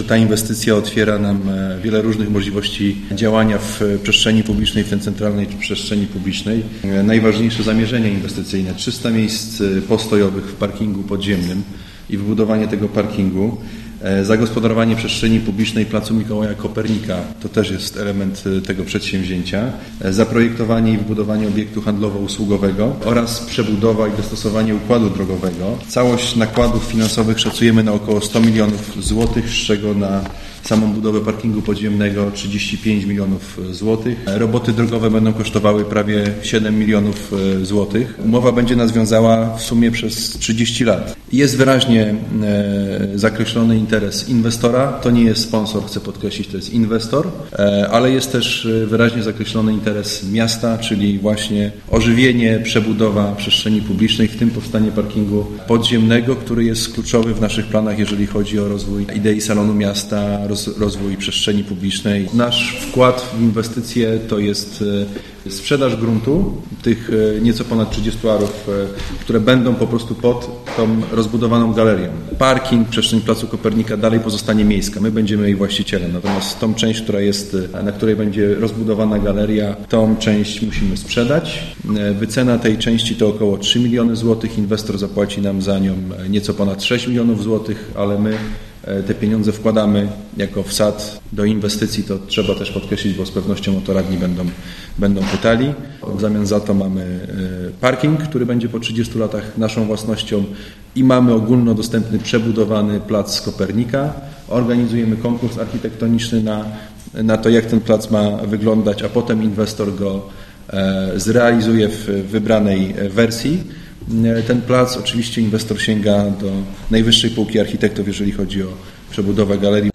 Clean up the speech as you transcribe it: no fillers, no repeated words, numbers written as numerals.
Ta inwestycja otwiera nam wiele różnych możliwości działania w przestrzeni publicznej, w tym centralnej przestrzeni publicznej. Najważniejsze zamierzenia inwestycyjne: 300 miejsc postojowych w parkingu podziemnym i wybudowanie tego parkingu. Zagospodarowanie przestrzeni publicznej Placu Mikołaja Kopernika to też jest element tego przedsięwzięcia. Zaprojektowanie i wybudowanie obiektu handlowo-usługowego oraz przebudowa i dostosowanie układu drogowego. Całość nakładów finansowych szacujemy na około 100 milionów złotych, z czego na samą budowę parkingu podziemnego 35 milionów złotych. Roboty drogowe będą kosztowały prawie 7 milionów złotych. Umowa będzie nas wiązała w sumie przez 30 lat. Jest wyraźnie zakreślony interes inwestora. To nie jest sponsor, chcę podkreślić, to jest inwestor, ale jest też wyraźnie zakreślony interes miasta, czyli właśnie ożywienie, przebudowa przestrzeni publicznej, w tym powstanie parkingu podziemnego, który jest kluczowy w naszych planach, jeżeli chodzi o rozwój idei Salonu Miasta, rozwój przestrzeni publicznej. Nasz wkład w inwestycje to jest sprzedaż gruntu, tych nieco ponad 30 arów, które będą po prostu pod tą rozbudowaną galerią. Parking, przestrzeń Placu Kopernika dalej pozostanie miejska. My będziemy jej właścicielem. Natomiast tą część, na której będzie rozbudowana galeria, tą część musimy sprzedać. Wycena tej części to około 3 miliony złotych. Inwestor zapłaci nam za nią nieco ponad 6 milionów złotych, ale my te pieniądze wkładamy jako wsad do inwestycji, to trzeba też podkreślić, bo z pewnością o to radni będą pytali. W zamian za to mamy parking, który będzie po 30 latach naszą własnością i mamy ogólnodostępny, przebudowany plac Kopernika. Organizujemy konkurs architektoniczny na to, jak ten plac ma wyglądać, a potem inwestor go zrealizuje w wybranej wersji. Ten plac, oczywiście inwestor sięga do najwyższej półki architektów, jeżeli chodzi o przebudowę galerii.